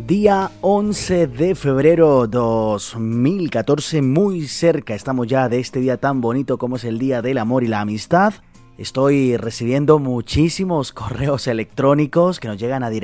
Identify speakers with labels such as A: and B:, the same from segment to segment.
A: Día 11 de febrero 2014, muy cerca estamos ya de este día tan bonito como es el Día del Amor y la Amistad. Estoy recibiendo muchísimos correos electrónicos que nos llegan a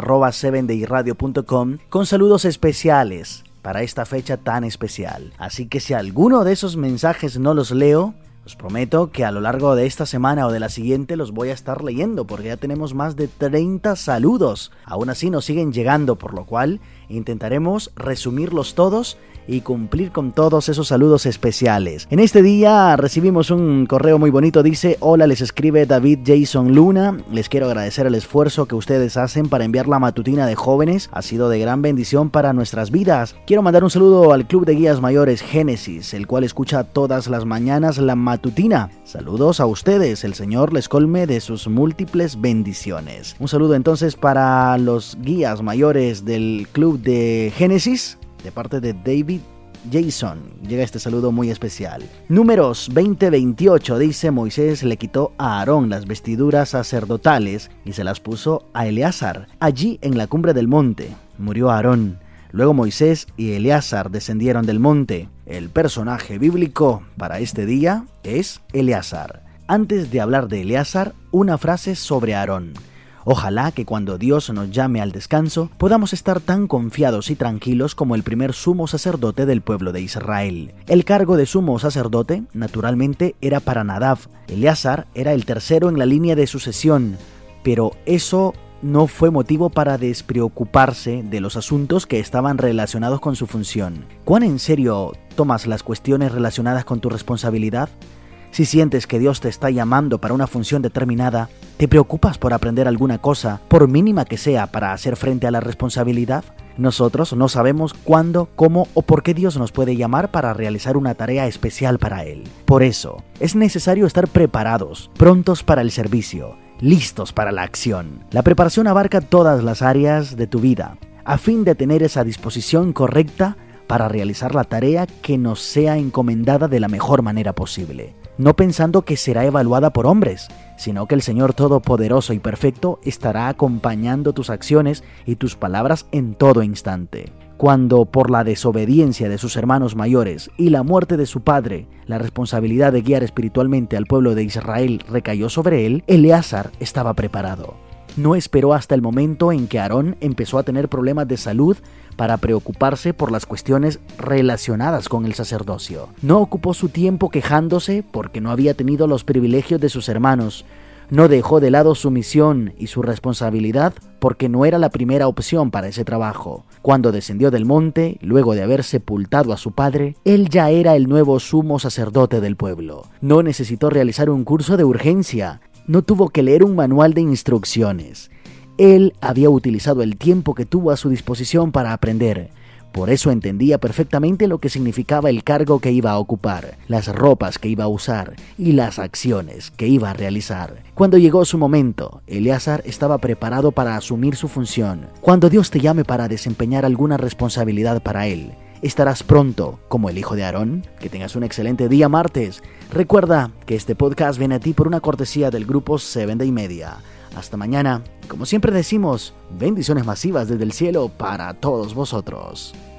A: director@7dayradio.com con saludos especiales para esta fecha tan especial. Así que si alguno de esos mensajes no los leo, os prometo que a lo largo de esta semana o de la siguiente los voy a estar leyendo porque ya tenemos más de 30 saludos. Aún así nos siguen llegando, por lo cual intentaremos resumirlos todos y cumplir con todos esos saludos especiales. En este día recibimos un correo muy bonito, dice: hola, les escribe David Jason Luna, les quiero agradecer el esfuerzo que ustedes hacen para enviar la matutina de jóvenes, ha sido de gran bendición para nuestras vidas. Quiero mandar un saludo al Club de Guías Mayores Génesis, el cual escucha todas las mañanas la matutina. Saludos a ustedes, el Señor les colme de sus múltiples bendiciones. Un saludo entonces para los guías mayores del Club de Génesis, de parte de David Jason. Llega este saludo muy especial. Números 20:28 dice: Moisés le quitó a Aarón las vestiduras sacerdotales y se las puso a Eleazar. Allí en la cumbre del monte murió Aarón. Luego Moisés y Eleazar descendieron del monte. El personaje bíblico para este día es Eleazar. Antes de hablar de Eleazar, una frase sobre Aarón. Ojalá que cuando Dios nos llame al descanso, podamos estar tan confiados y tranquilos como el primer sumo sacerdote del pueblo de Israel. El cargo de sumo sacerdote, naturalmente, era para Nadab. Eleazar era el tercero en la línea de sucesión, pero eso no fue motivo para despreocuparse de los asuntos que estaban relacionados con su función. ¿Cuán en serio tomas las cuestiones relacionadas con tu responsabilidad? Si sientes que Dios te está llamando para una función determinada, ¿te preocupas por aprender alguna cosa, por mínima que sea, para hacer frente a la responsabilidad? Nosotros no sabemos cuándo, cómo o por qué Dios nos puede llamar para realizar una tarea especial para Él. Por eso, es necesario estar preparados, prontos para el servicio, listos para la acción. La preparación abarca todas las áreas de tu vida, a fin de tener esa disposición correcta para realizar la tarea que nos sea encomendada de la mejor manera posible. No pensando que será evaluada por hombres, sino que el Señor Todopoderoso y Perfecto estará acompañando tus acciones y tus palabras en todo instante. Cuando por la desobediencia de sus hermanos mayores y la muerte de su padre, la responsabilidad de guiar espiritualmente al pueblo de Israel recayó sobre él, Eleazar estaba preparado. No esperó hasta el momento en que Aarón empezó a tener problemas de salud para preocuparse por las cuestiones relacionadas con el sacerdocio. No ocupó su tiempo quejándose porque no había tenido los privilegios de sus hermanos. No dejó de lado su misión y su responsabilidad porque no era la primera opción para ese trabajo. Cuando descendió del monte, luego de haber sepultado a su padre, él ya era el nuevo sumo sacerdote del pueblo. No necesitó realizar un curso de urgencia. No tuvo que leer un manual de instrucciones. Él había utilizado el tiempo que tuvo a su disposición para aprender. Por eso entendía perfectamente lo que significaba el cargo que iba a ocupar, las ropas que iba a usar y las acciones que iba a realizar. Cuando llegó su momento, Eleazar estaba preparado para asumir su función. Cuando Dios te llame para desempeñar alguna responsabilidad para Él, ¿estarás pronto como el hijo de Aarón? Que tengas un excelente día martes. Recuerda que este podcast viene a ti por una cortesía del grupo 7 Day Media. Hasta mañana. Como siempre decimos, bendiciones masivas desde el cielo para todos vosotros.